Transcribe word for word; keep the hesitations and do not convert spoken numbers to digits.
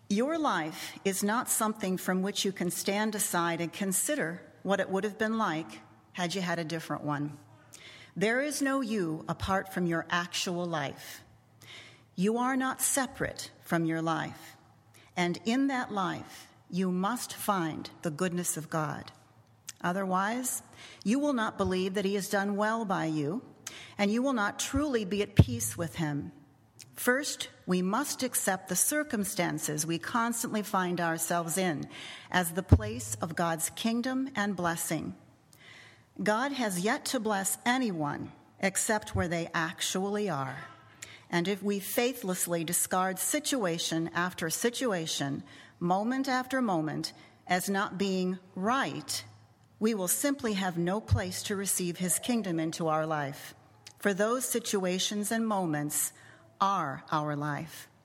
Your life is not something from which you can stand aside and consider what it would have been like had you had a different one. There is no you apart from your actual life. You are not separate from your life. And in that life, you must find the goodness of God. Otherwise, you will not believe that he has done well by you, and you will not truly be at peace with him. First, we must accept the circumstances we constantly find ourselves in as the place of God's kingdom and blessing. God has yet to bless anyone except where they actually are. And if we faithlessly discard situation after situation, moment after moment, as not being right, we will simply have no place to receive his kingdom into our life. For those situations and moments are our life.